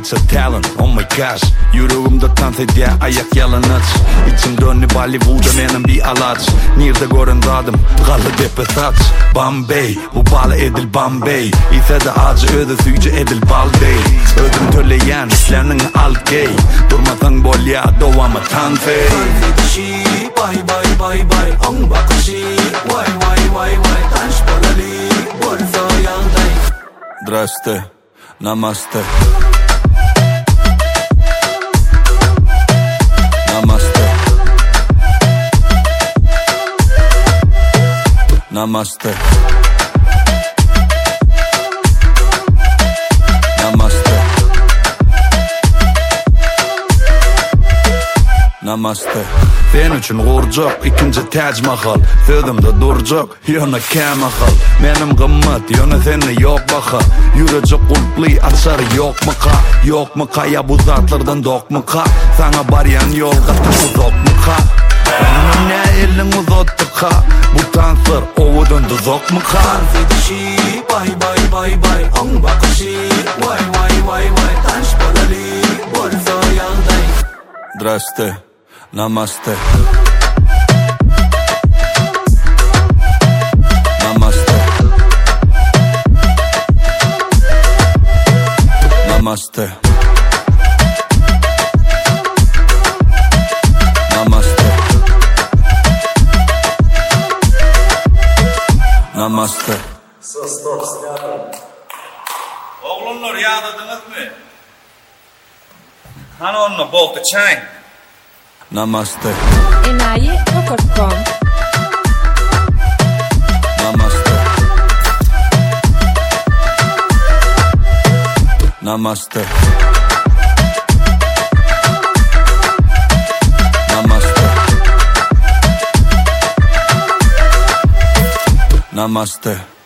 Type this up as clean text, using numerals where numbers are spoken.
it's a talent, oh my gosh. Yüreğimde dans ediyor ayak yalınız. İçim dönü Bollywood'a benim bir alaç. Nerede göründadım kalı depetaç. Bombay, bu balı edil Bombay. İse de acı öde süyce edil bal değil. Ödüm töleyen işlerinin al gay. Durmadan bol ya doğama tanfey. Tanfey bay bay bay bay. Ang bakışı vay vay vay vay. Tanş balali bolsa yanday. Здрасте, намасте. Намасте. Намасте. Намасте. Namaste. Sen üçün qurcaq, ikinci Taj Mahal. Sözümde durcaq, yana kamahal. Benim qımmat, yana seni yok baxa. Yürecek qulpli, açar yok muqa. Yok muqa, ya bu zatlardan dok muqa. Sana baryan yol qatı uzok muqa. Benim ne elin uzot tıqa. Bu tansır, ovu döndü zok muqa. Tanfey bay bay bay bay. Ang bakışı vay vay vay vay. Tanş balali bolsa yanday. Здрасте, намасте. Намасте. Намасте. Намасте. Намасте. Стоп, снято. Oğlunlar yağladınız mı? Hani onunla bolta çayın? Namaste. Enayi.com Namaste. Namaste. Namaste. Namaste.